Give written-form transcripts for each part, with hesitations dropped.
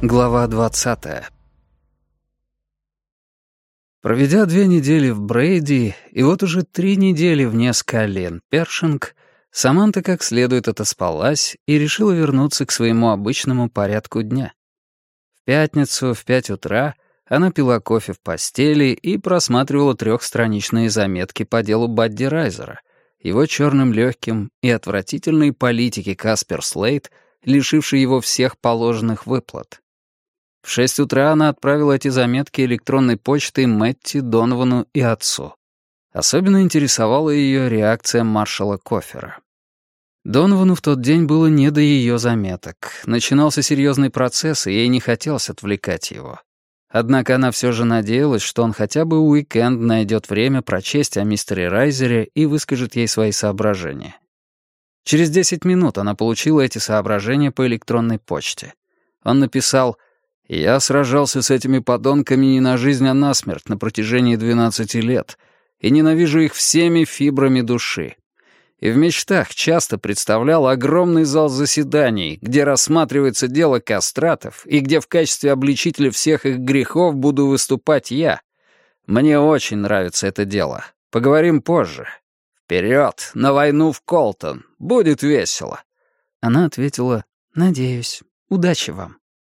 Глава 20. Проведя 2 недели в Брейди и вот уже 3 недели вне Скален Першинг, Саманта как следует отоспалась и решила вернуться к своему обычному порядку дня. В пятницу в 5 утра она пила кофе в постели и просматривала 3-страничные заметки по делу Бадди Райзера, его черным легким и отвратительной политики Каспер Слейд, лишившей его всех положенных выплат. В 6 утра она отправила эти заметки электронной почтой Мэтти, Доновану и отцу. Особенно интересовала ее реакция маршала Кофера. Доновану в тот день было не до ее заметок. Начинался серьезный процесс, и ей не хотелось отвлекать его. Однако она все же надеялась, что он хотя бы в уикенд найдет время прочесть о мистере Райзере и выскажет ей свои соображения. Через 10 минут она получила эти соображения по электронной почте. Он написал: «Я сражался с этими подонками не на жизнь, а на смерть на протяжении 12 лет, и ненавижу их всеми фибрами души. И в мечтах часто представлял огромный зал заседаний, где рассматривается дело кастратов и где в качестве обличителя всех их грехов буду выступать я. Мне очень нравится это дело. Поговорим позже. Вперед, на войну в Колтон. Будет весело». Она ответила: «Надеюсь. Удачи вам».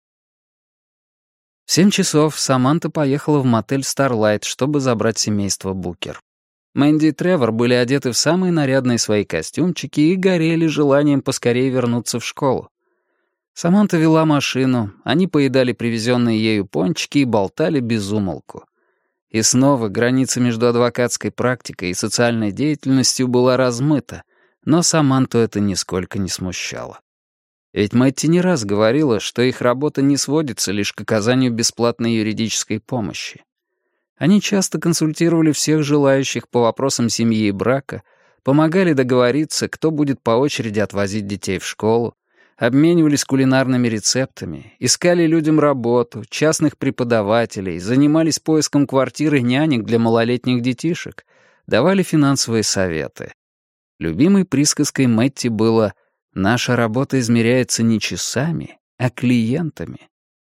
В 7 часов Саманта поехала в мотель «Старлайт», чтобы забрать семейство Букер. Мэнди и Тревор были одеты в самые нарядные свои костюмчики и горели желанием поскорее вернуться в школу. Саманта вела машину, они поедали привезенные ею пончики и болтали без умолку. И снова граница между адвокатской практикой и социальной деятельностью была размыта, но Саманту это нисколько не смущало. Ведь Мэтти не раз говорила, что их работа не сводится лишь к оказанию бесплатной юридической помощи. Они часто консультировали всех желающих по вопросам семьи и брака, помогали договориться, кто будет по очереди отвозить детей в школу, обменивались кулинарными рецептами, искали людям работу, частных преподавателей, занимались поиском квартиры нянек для малолетних детишек, давали финансовые советы. Любимой присказкой Мэтти было: «Наша работа измеряется не часами, а клиентами».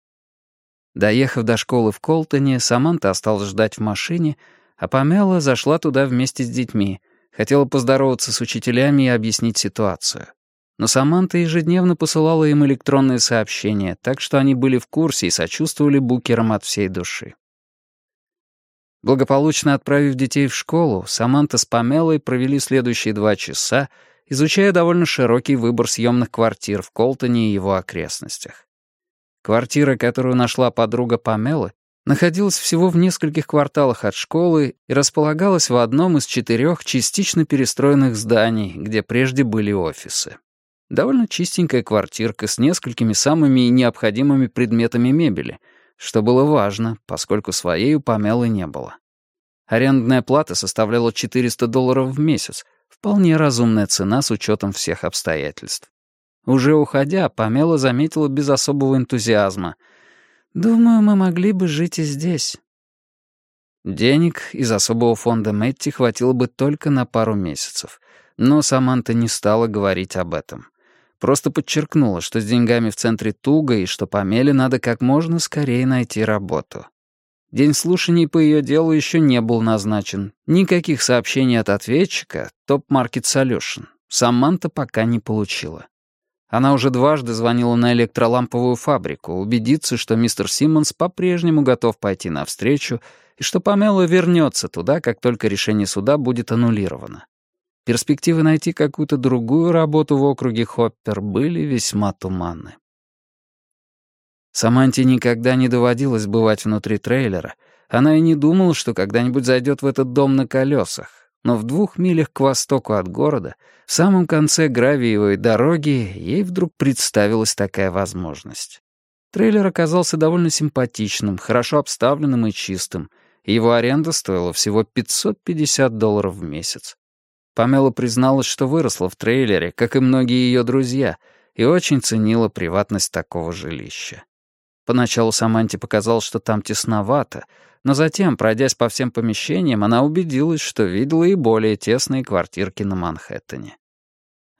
Доехав до школы в Колтоне, Саманта осталась ждать в машине, а Памела зашла туда вместе с детьми, хотела поздороваться с учителями и объяснить ситуацию. Но Саманта ежедневно посылала им электронные сообщения, так что они были в курсе и сочувствовали Букерам от всей души. Благополучно отправив детей в школу, Саманта с Памелой провели следующие 2 часа, изучая довольно широкий выбор съемных квартир в Колтоне и его окрестностях. Квартира, которую нашла подруга Памелы, находилась всего в нескольких кварталах от школы и располагалась в одном из 4 частично перестроенных зданий, где прежде были офисы. Довольно чистенькая квартирка с несколькими самыми необходимыми предметами мебели, что было важно, поскольку своей у Памелы не было. Арендная плата составляла $400 в месяц, вполне разумная цена с учетом всех обстоятельств. Уже уходя, Памела заметила без особого энтузиазма: «Думаю, мы могли бы жить и здесь». Денег из особого фонда Мэтти хватило бы только на пару месяцев, но Саманта не стала говорить об этом. Просто подчеркнула, что с деньгами в центре туго и что Памеле надо как можно скорее найти работу. День слушаний по ее делу еще не был назначен. Никаких сообщений от ответчика, Top Market Solution, Саманта пока не получила. Она уже 2 звонила на электроламповую фабрику, убедиться, что мистер Симмонс по-прежнему готов пойти навстречу и что Памела вернется туда, как только решение суда будет аннулировано. Перспективы найти какую-то другую работу в округе Хоппер были весьма туманны. Саманте никогда не доводилось бывать внутри трейлера. Она и не думала, что когда-нибудь зайдет в этот дом на колесах. Но в 2 милях к востоку от города, в самом конце гравиевой дороги, ей вдруг представилась такая возможность. Трейлер оказался довольно симпатичным, хорошо обставленным и чистым, и его аренда стоила всего $550 в месяц. Памела призналась, что выросла в трейлере, как и многие ее друзья, и очень ценила приватность такого жилища. Поначалу Саманте показалось, что там тесновато, но затем, пройдясь по всем помещениям, она убедилась, что видела и более тесные квартирки на Манхэттене.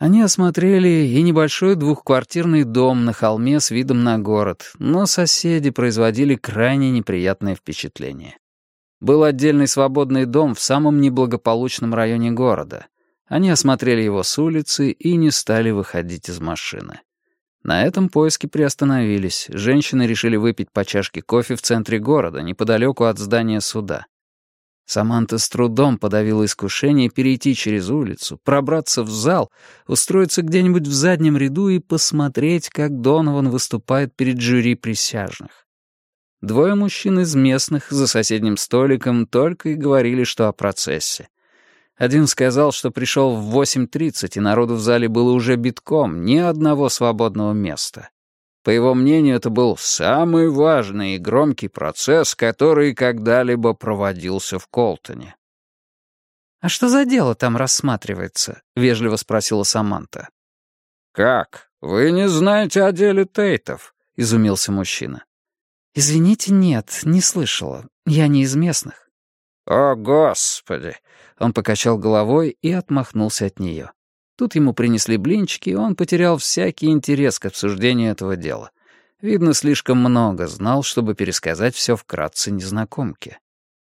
Они осмотрели и небольшой двухквартирный дом на холме с видом на город, но соседи производили крайне неприятное впечатление. Был отдельный свободный дом в самом неблагополучном районе города. Они осмотрели его с улицы и не стали выходить из машины. На этом поиски приостановились. Женщины решили выпить по чашке кофе в центре города, неподалеку от здания суда. Саманта с трудом подавила искушение перейти через улицу, пробраться в зал, устроиться где-нибудь в заднем ряду и посмотреть, как Донован выступает перед жюри присяжных. Двое мужчин из местных за соседним столиком только и говорили, что о процессе. Один сказал, что пришел в 8:30, и народу в зале было уже битком, ни одного свободного места. По его мнению, это был самый важный и громкий процесс, который когда-либо проводился в Колтоне. «А что за дело там рассматривается?» — вежливо спросила Саманта. «Как? Вы не знаете о деле Тейтов?» — изумился мужчина. «Извините, нет, не слышала. Я не из местных». «О, Господи!» — он покачал головой и отмахнулся от нее. Тут ему принесли блинчики, и он потерял всякий интерес к обсуждению этого дела. Видно, слишком много знал, чтобы пересказать все вкратце незнакомке.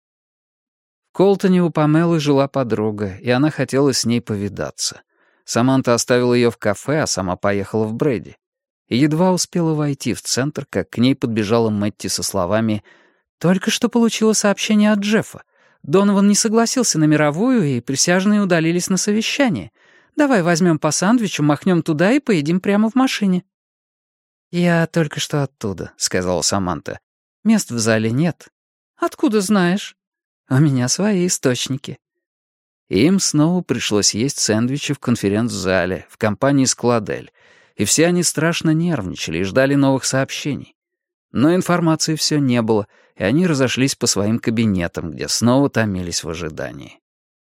В Колтоне у Памелы жила подруга, и она хотела с ней повидаться. Саманта оставила ее в кафе, а сама поехала в Брэди. И едва успела войти в центр, как к ней подбежала Мэтти со словами «Только что получила сообщение от Джеффа. Донован не согласился на мировую, и присяжные удалились на совещание. Давай возьмем по сэндвичу, махнем туда и поедим прямо в машине». «Я только что оттуда», — сказала Саманта. «Мест в зале нет». «Откуда знаешь?» «У меня свои источники». Им снова пришлось есть сэндвичи в конференц-зале, в компании с Кладель, и все они страшно нервничали и ждали новых сообщений. Но информации все не было, и они разошлись по своим кабинетам, где снова томились в ожидании.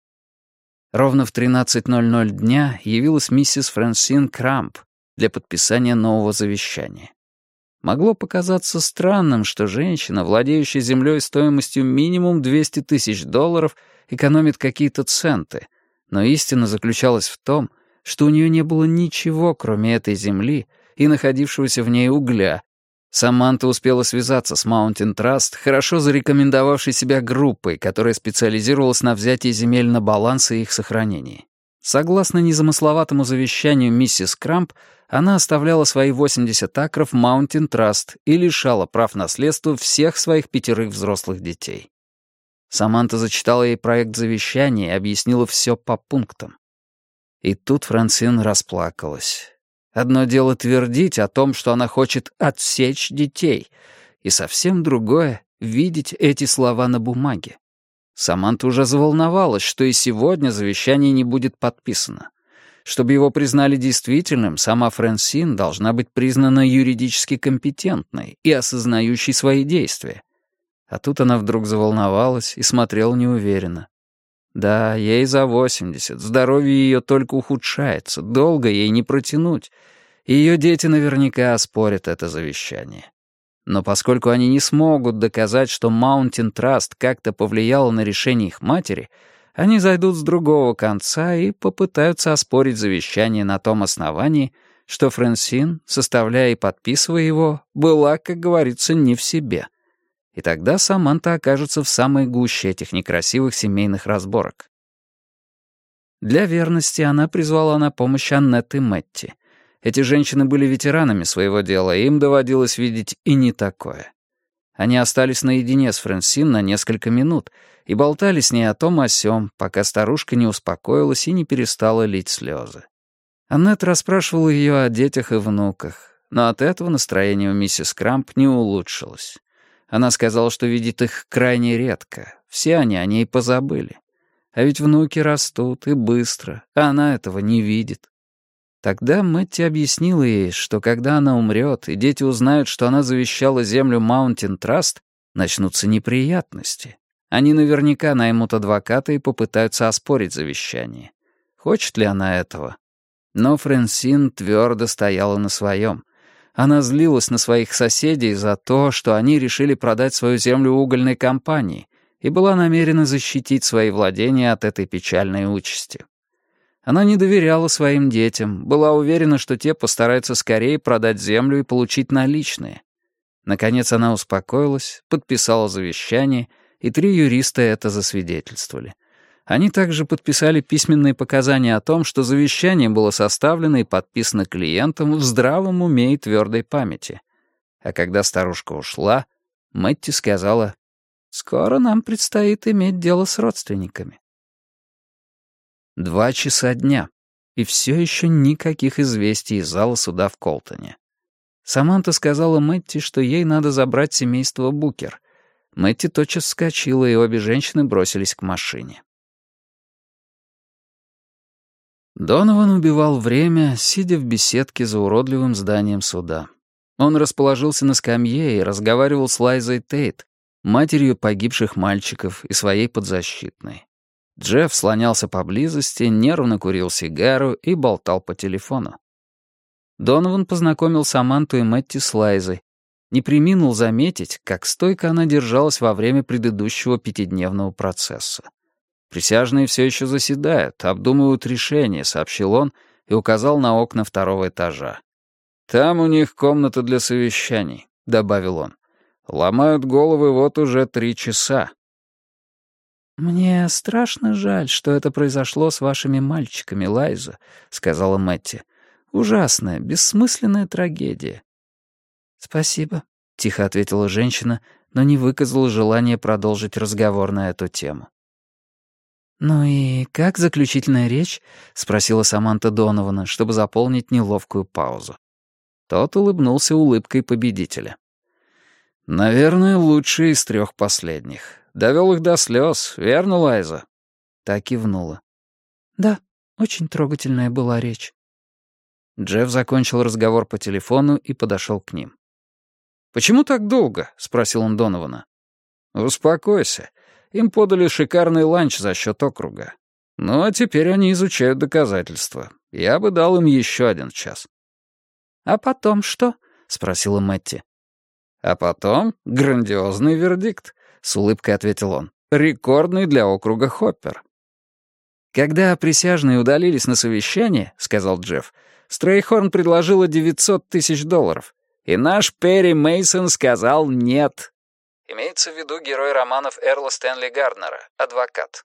Ровно в 13:00 дня явилась миссис Франсин Крамп для подписания нового завещания. Могло показаться странным, что женщина, владеющая землей стоимостью минимум $200 000, экономит какие-то центы, но истина заключалась в том, что у нее не было ничего, кроме этой земли и находившегося в ней угля. Саманта успела связаться с Mountain Trust, хорошо зарекомендовавшей себя группой, которая специализировалась на взятии земель на баланс и их сохранении. Согласно незамысловатому завещанию миссис Крамп, она оставляла свои 80 акров Mountain Trust и лишала прав наследства всех своих 5 взрослых детей. Саманта зачитала ей проект завещания и объяснила все по пунктам. И тут Франсин расплакалась. Одно дело твердить о том, что она хочет отсечь детей, и совсем другое — видеть эти слова на бумаге. Саманта уже заволновалась, что и сегодня завещание не будет подписано. Чтобы его признали действительным, сама Франсин должна быть признана юридически компетентной и осознающей свои действия. А тут она вдруг заволновалась и смотрела неуверенно. Да, ей за 80, здоровье ее только ухудшается, долго ей не протянуть, и ее дети наверняка оспорят это завещание. Но поскольку они не смогут доказать, что Mountain Trust как-то повлияло на решение их матери, они зайдут с другого конца и попытаются оспорить завещание на том основании, что Франсин, составляя и подписывая его, была, как говорится, не в себе. И тогда Саманта окажется в самой гуще этих некрасивых семейных разборок. Для верности она призвала на помощь Аннет и Мэтти. Эти женщины были ветеранами своего дела, и им доводилось видеть и не такое. Они остались наедине с Франсин на несколько минут и болтали с ней о том о сём, пока старушка не успокоилась и не перестала лить слезы. Аннет расспрашивала ее о детях и внуках, но от этого настроение у миссис Крамп не улучшилось. Она сказала, что видит их крайне редко, все они о ней позабыли. А ведь внуки растут и быстро, а она этого не видит. Тогда Мэтти объяснила ей, что когда она умрет, и дети узнают, что она завещала землю Mountain Trust, начнутся неприятности. Они наверняка наймут адвоката и попытаются оспорить завещание. Хочет ли она этого? Но Франсин твердо стояла на своем. Она злилась на своих соседей за то, что они решили продать свою землю угольной компании, и была намерена защитить свои владения от этой печальной участи. Она не доверяла своим детям, была уверена, что те постараются скорее продать землю и получить наличные. Наконец она успокоилась, подписала завещание, и 3 юриста это засвидетельствовали. Они также подписали письменные показания о том, что завещание было составлено и подписано клиентом в здравом уме и твердой памяти. А когда старушка ушла, Мэтти сказала: «Скоро нам предстоит иметь дело с родственниками». 2 часа дня, и все еще никаких известий из зала суда в Колтоне. Саманта сказала Мэтти, что ей надо забрать семейство Букер. Мэтти тотчас вскочила, и обе женщины бросились к машине. Донован убивал время, сидя в беседке за уродливым зданием суда. Он расположился на скамье и разговаривал с Лайзой Тейт, матерью погибших мальчиков и своей подзащитной. Джефф слонялся поблизости, нервно курил сигару и болтал по телефону. Донован познакомил Саманту и Мэтти с Лайзой. Не преминул заметить, как стойко она держалась во время предыдущего 5-дневного процесса. «Присяжные все еще заседают, обдумывают решение», — сообщил он и указал на окна 2-го этажа. «Там у них комната для совещаний», — добавил он. «Ломают головы вот уже 3 часа». «Мне страшно жаль, что это произошло с вашими мальчиками, Лайза», — сказала Мэтти. «Ужасная, бессмысленная трагедия». «Спасибо», — тихо ответила женщина, но не выказала желания продолжить разговор на эту тему. «Ну и как заключительная речь?» — спросила Саманта Донована, чтобы заполнить неловкую паузу. Тот улыбнулся улыбкой победителя. «Наверное, лучший из 3 последних. Довел их до слез, верно, Лайза?» Та кивнула. «Да, очень трогательная была речь». Джефф закончил разговор по телефону и подошел к ним. «Почему так долго?» — спросил он Донована. «Успокойся. Им подали шикарный ланч за счет округа. Ну, а теперь они изучают доказательства. Я бы дал им еще 1 час». «А потом что?» — спросила Мэтти. «А потом грандиозный вердикт», — с улыбкой ответил он. «Рекордный для округа Хоппер». «Когда присяжные удалились на совещание, — сказал Джефф, — Стрейхорн предложила $900 000, и наш Перри Мейсон сказал нет». Имеется в виду герой романов Эрла Стэнли Гарднера, адвокат.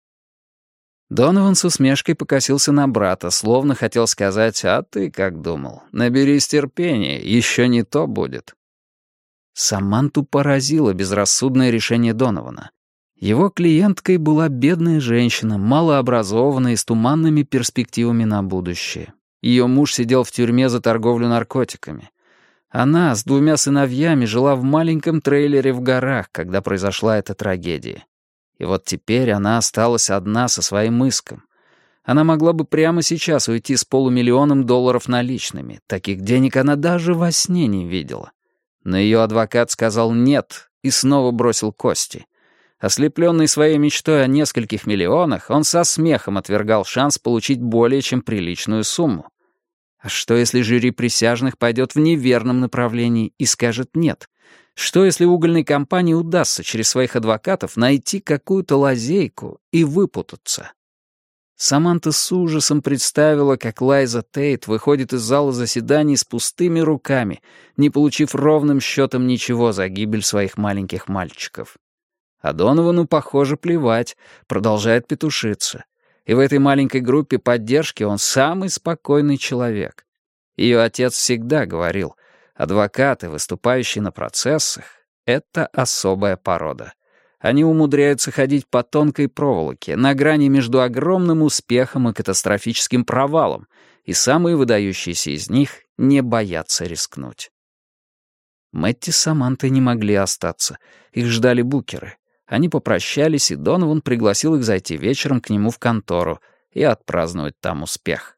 Донован с усмешкой покосился на брата, словно хотел сказать: «А ты как думал? Наберись терпения, еще не то будет». Саманту поразило безрассудное решение Донована. Его клиенткой была бедная женщина, малообразованная и с туманными перспективами на будущее. Ее муж сидел в тюрьме за торговлю наркотиками. Она с 2 сыновьями жила в маленьком трейлере в горах, когда произошла эта трагедия. И вот теперь она осталась одна со своим иском. Она могла бы прямо сейчас уйти с $500 000 наличными. Таких денег она даже во сне не видела. Но ее адвокат сказал «нет» и снова бросил кости. Ослепленный своей мечтой о нескольких миллионах, он со смехом отвергал шанс получить более чем приличную сумму. А что, если жюри присяжных пойдет в неверном направлении и скажет «нет»? Что, если угольной компании удастся через своих адвокатов найти какую-то лазейку и выпутаться? Саманта с ужасом представила, как Лайза Тейт выходит из зала заседаний с пустыми руками, не получив ровным счетом ничего за гибель своих маленьких мальчиков. А Доновану, похоже, плевать, продолжает петушиться. И в этой маленькой группе поддержки он самый спокойный человек. Ее отец всегда говорил, адвокаты, выступающие на процессах, — это особая порода. Они умудряются ходить по тонкой проволоке, на грани между огромным успехом и катастрофическим провалом, и самые выдающиеся из них не боятся рискнуть. Мэтти с Самантой не могли остаться. Их ждали букеры. Они попрощались, и Донован пригласил их зайти вечером к нему в контору и отпраздновать там успех.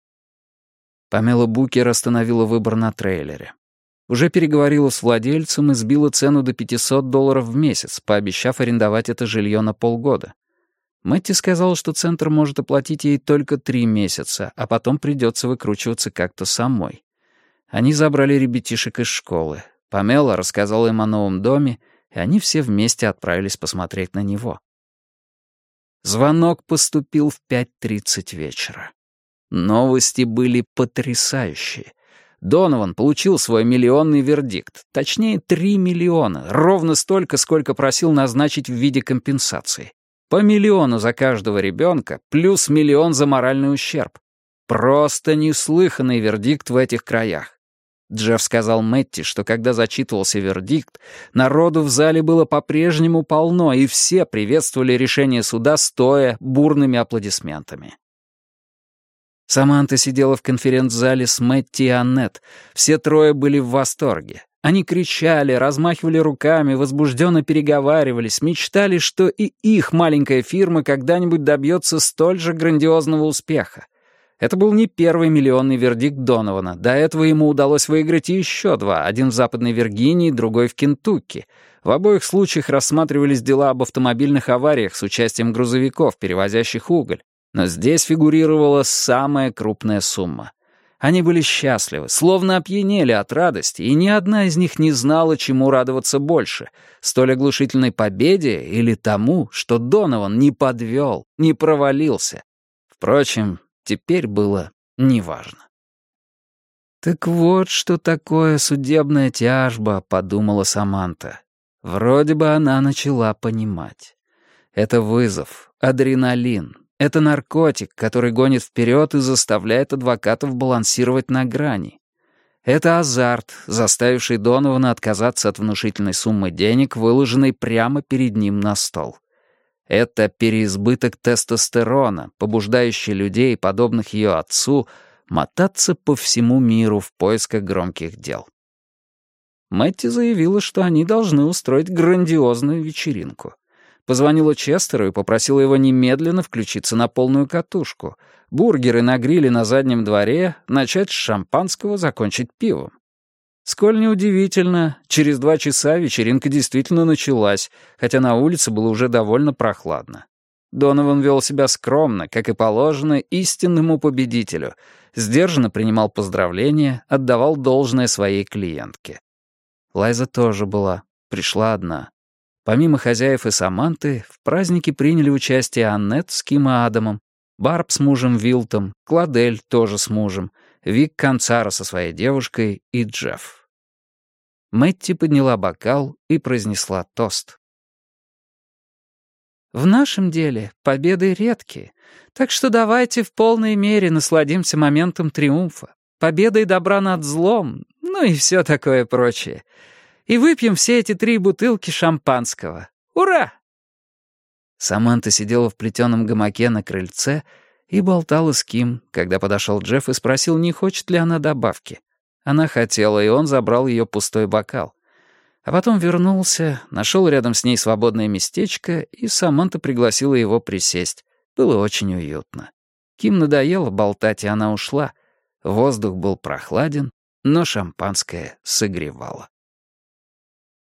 Памела Букер остановила выбор на трейлере. Уже переговорила с владельцем и сбила цену до $500 в месяц, пообещав арендовать это жилье на полгода. Мэтти сказала, что центр может оплатить ей только 3 месяца, а потом придется выкручиваться как-то самой. Они забрали ребятишек из школы. Памела рассказала им о новом доме, и они все вместе отправились посмотреть на него. Звонок поступил в 5:30 вечера. Новости были потрясающие. Донован получил свой миллионный вердикт, точнее 3 миллиона, ровно столько, сколько просил назначить в виде компенсации. По 1 миллиону за каждого ребенка, плюс 1 миллион за моральный ущерб. Просто неслыханный вердикт в этих краях. Джефф сказал Мэтти, что когда зачитывался вердикт, народу в зале было по-прежнему полно, и все приветствовали решение суда стоя бурными аплодисментами. Саманта сидела в конференц-зале с Мэтти и Аннет. Все трое были в восторге. Они кричали, размахивали руками, возбужденно переговаривались, мечтали, что и их маленькая фирма когда-нибудь добьется столь же грандиозного успеха. Это был не первый миллионный вердикт Донована. До этого ему удалось выиграть еще 2, один в Западной Виргинии, другой в Кентукки. В обоих случаях рассматривались дела об автомобильных авариях с участием грузовиков, перевозящих уголь. Но здесь фигурировала самая крупная сумма. Они были счастливы, словно опьянели от радости, и ни одна из них не знала, чему радоваться больше — столь оглушительной победе или тому, что Донован не подвел, не провалился. Впрочем, теперь было неважно. «Так вот, что такое судебная тяжба», — подумала Саманта. Вроде бы она начала понимать. Это вызов, адреналин. Это наркотик, который гонит вперед и заставляет адвокатов балансировать на грани. Это азарт, заставивший Донована отказаться от внушительной суммы денег, выложенной прямо перед ним на стол. Это переизбыток тестостерона, побуждающий людей, подобных ее отцу, мотаться по всему миру в поисках громких дел. Мэтти заявила, что они должны устроить грандиозную вечеринку. Позвонила Честеру и попросила его немедленно включиться на полную катушку. Бургеры на гриле на заднем дворе, начать с шампанского, закончить пивом. Сколь неудивительно, через 2 часа вечеринка действительно началась, хотя на улице было уже довольно прохладно. Донован вел себя скромно, как и положено истинному победителю, сдержанно принимал поздравления, отдавал должное своей клиентке. Лайза тоже была, пришла одна. Помимо хозяев и Саманты, в празднике приняли участие Аннет с Ким и Адамом, Барб с мужем Вилтом, Кладель тоже с мужем, Вик Канцара со своей девушкой и Джефф. Мэтти подняла бокал и произнесла тост. «В нашем деле победы редкие, так что давайте в полной мере насладимся моментом триумфа, победой добра над злом, ну и все такое прочее. И выпьем все эти 3 бутылки шампанского. Ура!» Саманта сидела в плетеном гамаке на крыльце и болтала с Ким, когда подошел Джефф и спросил, не хочет ли она добавки. Она хотела, и он забрал ее пустой бокал. А потом вернулся, нашел рядом с ней свободное местечко, и Саманта пригласила его присесть. Было очень уютно. Ким надоело болтать, и она ушла. Воздух был прохладен, но шампанское согревало.